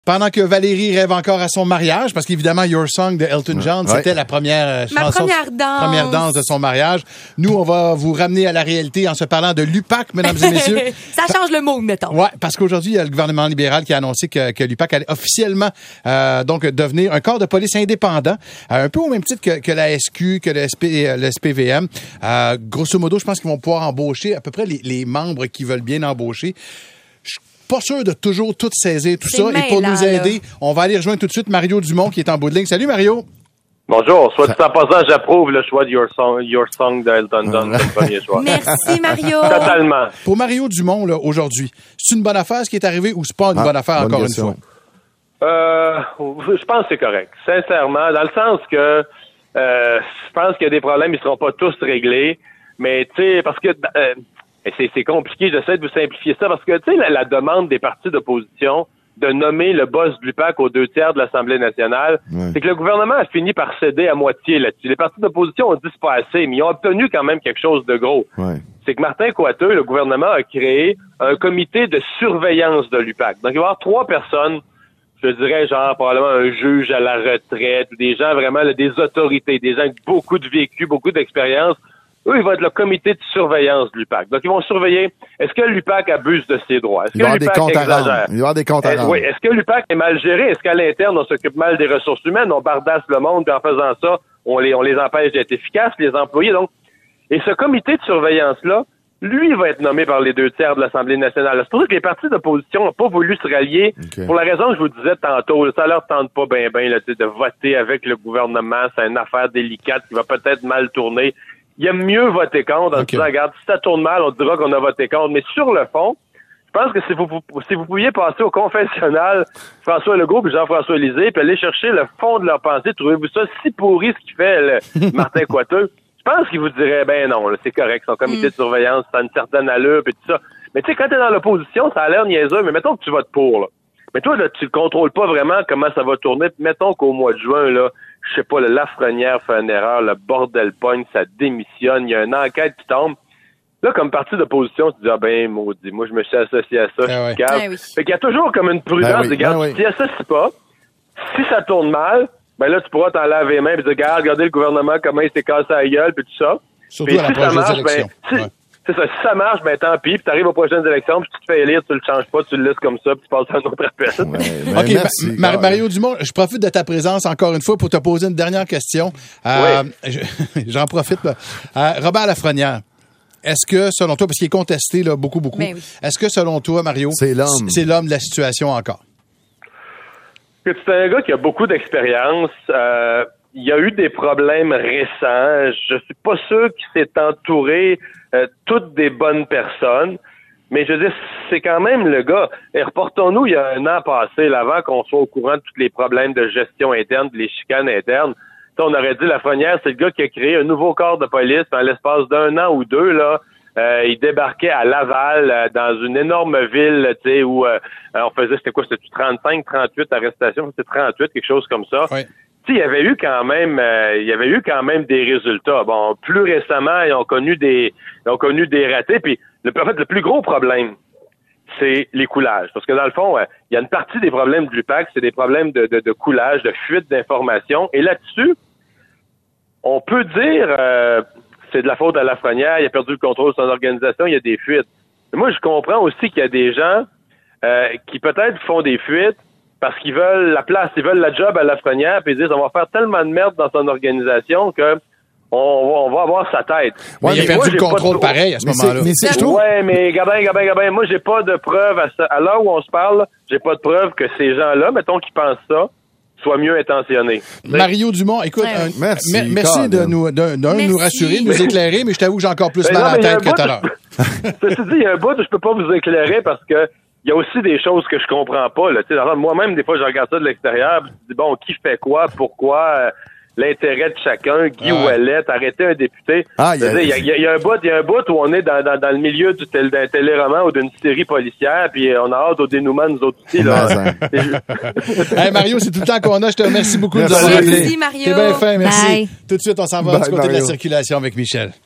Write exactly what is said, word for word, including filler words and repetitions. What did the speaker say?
Pendant que Valérie rêve encore à son mariage, parce qu'évidemment, Your Song de Elton John, ouais. c'était la première euh, Ma chanson, première danse. première danse de son mariage. Nous, on va vous ramener à la réalité en se parlant de l'U P A C, mesdames et messieurs. Ça change le mot, mettons. Ouais, parce qu'aujourd'hui, il y a le gouvernement libéral qui a annoncé que, que l'U P A C allait officiellement euh, donc devenir un corps de police indépendant, euh, un peu au même titre que, que la S Q, que le, S P, le S P V M. Euh, grosso modo, je pense qu'ils vont pouvoir embaucher à peu près les, les membres qui veulent bien embaucher. Je pas sûr de toujours tout saisir tout ça. Et pour là, nous aider, là. on va aller rejoindre tout de suite Mario Dumont qui est en bout de ligne. Salut Mario! Bonjour. Soit dit en passant, j'approuve le choix de Your Song, Your Song de Elton John comme premier choix. Merci, Mario. Totalement. Pour Mario Dumont, là, aujourd'hui, c'est une bonne affaire ce qui est arrivé ou c'est pas une Ah, bonne affaire bonne encore question. une fois? Euh, je pense que c'est correct. Sincèrement, dans le sens que euh, je pense qu'il y a des problèmes, ils seront pas tous réglés. Mais tu sais, parce que euh, c'est, c'est compliqué, j'essaie de vous simplifier ça, parce que tu sais, la, la demande des partis d'opposition de nommer le boss du P A C aux deux tiers de l'Assemblée nationale, Ouais. c'est que le gouvernement a fini par céder à moitié là-dessus. Les partis d'opposition ont dit c'est pas assez, mais ils ont obtenu quand même quelque chose de gros. Ouais. C'est que Martin Coiteux, le gouvernement, a créé un comité de surveillance de l'U P A C. Donc, il va y avoir trois personnes, je dirais, genre, probablement un juge à la retraite, ou des gens vraiment, là, des autorités, des gens avec beaucoup de vécu, beaucoup d'expérience. Eux, ils vont être le comité de surveillance de l'U P A C. Donc, ils vont surveiller, est-ce que l'U P A C abuse de ses droits? Est-ce Il va y que avoir l'U des P A C comptes à exagère? rendre. Il va y avoir des comptes à Est-ce, rendre. oui, est-ce que l'U P A C est mal géré? Est-ce qu'à l'interne, on s'occupe mal des ressources humaines? On bardasse le monde, puis en faisant ça, on les, on les empêche d'être efficaces, les employés. Donc, et ce comité de surveillance-là, lui, va être nommé par les deux tiers de l'Assemblée nationale. C'est pour ça que les partis d'opposition n'ont pas voulu se rallier, Okay. pour la raison que je vous disais tantôt. Là, ça leur tente pas bien, bien de voter avec le gouvernement. C'est une affaire délicate qui va peut-être mal tourner. Il aime mieux voter contre en Okay. disant, regarde, si ça tourne mal, on dira qu'on a voté contre. Mais sur le fond, je pense que si vous, si vous pouviez passer au confessionnal, François Legault et Jean-François Lisée, puis aller chercher le fond de leur pensée, trouvez-vous ça si pourri ce qu'il fait, le Martin Coiteux? Je pense qu'il vous dirait, ben non, là, c'est correct, son comité Mm. de surveillance, ça a une certaine allure, puis tout ça. Mais tu sais, quand t'es dans l'opposition, ça a l'air niaiseux, mais mettons que tu votes pour, là. Mais toi, là, tu ne contrôles pas vraiment comment ça va tourner. Puis mettons qu'au mois de juin, là, je sais pas, le Lafrenière fait une erreur, le bordel pogne, ça démissionne, il y a une enquête qui tombe. Là, comme parti d'opposition, tu dis, ah ben, maudit, moi, je me suis associé à ça, je suis Ah ouais. calme. Ah oui. Fait qu'il y a toujours comme une prudence, Ben oui, de regarde, ben oui. tu t'y associes pas. Si ça tourne mal, ben là, tu pourras t'en laver les mains et dire, regarde, regardez le gouvernement, comment il s'est cassé la gueule, puis tout ça. Surtout Puis à si l'approche ça des marche, élections. ben, si, Ouais. c'est ça, si ça marche, ben tant pis, puis t'arrives aux prochaines élections, puis tu te fais élire, tu le changes pas, tu le laisses comme ça, puis tu passes à un autre appel. Ouais, ben, OK, merci, Ma- Mar- Carl. Mario Dumont, je profite de ta présence encore une fois pour te poser une dernière question. Euh, je- J'en profite. Là. Euh, Robert Lafrenière, est-ce que, selon toi, parce qu'il est contesté là, beaucoup, beaucoup, Ben oui. est-ce que, selon toi, Mario, C'est l'homme. c'est l'homme de la situation encore? Que c'est un gars qui a beaucoup d'expérience. Euh, il y a eu des problèmes récents. Je suis pas sûr qu'il s'est entouré euh, toutes des bonnes personnes. Mais je veux dire, c'est quand même le gars. Et reportons-nous il y a un an passé, là, avant qu'on soit au courant de tous les problèmes de gestion interne, les chicanes internes. T'sais, on aurait dit Lafrenière, c'est le gars qui a créé un nouveau corps de police en l'espace d'un an ou deux, là. Euh, il débarquait à Laval, euh, dans une énorme ville, tu sais, où euh, on faisait, c'était quoi, c'était trente-cinq, trente-huit arrestations, c'était trente-huit, quelque chose comme ça. Oui. Tu sais, il y avait eu quand même, euh, il y avait eu quand même des résultats. Bon, plus récemment, ils ont connu des, ils ont connu des ratés. Puis, le, en fait, le plus gros problème, c'est les coulages. Parce que dans le fond, euh, il y a une partie des problèmes de l'U P A C, c'est des problèmes de, de, de coulage, de fuite d'informations. Et là-dessus, on peut dire, euh, c'est de la faute à Lafrenière, il a perdu le contrôle de son organisation, il y a des fuites. Mais moi, je comprends aussi qu'il y a des gens euh, qui peut-être font des fuites parce qu'ils veulent la place, ils veulent la job à Lafrenière, puis ils disent on va faire tellement de merde dans son organisation que on, on va avoir sa tête. Mais Ouais, il a mais perdu moi, le j'ai pas contrôle de- pareil à ce Mais c'est- moment-là. mais c'est- je trouve- Ouais, mais Gabin, Gabin, Gabin, moi j'ai pas de preuve à, ça. À l'heure où on se parle, j'ai pas de preuve que ces gens-là, mettons qu'ils pensent ça, soient mieux intentionnés. Mario Dumont, écoute, Ouais, un- ouais. Merci, mer- merci Colin. de nous, d'un, d'un, Merci. nous rassurer, de nous éclairer, mais je t'avoue que j'ai encore plus Ben mal non, à la mais il y a tête un que tout à bout, l'heure. Ceci dit, il y a un bout où je peux pas vous éclairer parce que il y a aussi des choses que je comprends pas. Là. Tu sais, dans le fond, moi-même, des fois, je regarde ça de l'extérieur, puis je dis bon, qui fait quoi, pourquoi, euh, l'intérêt de chacun, Guy Ouais. Ouellet, arrêter un député. Ah, il y a- Je veux dire, Il y, a, il y a un bout, il y a un bout où on est dans, dans, dans le milieu du tel- d'un téléroman ou d'une série policière, puis on a hâte au dénouement nous autres aussi. Là. Mais, Et je- Hey Mario, c'est tout le temps qu'on a. Je te remercie beaucoup de nous Merci. avoir appelés. Merci, Mario. T'es bien fin, merci. Bye. Tout de suite, on s'en va Bye, du côté de la Mario. circulation avec Michel.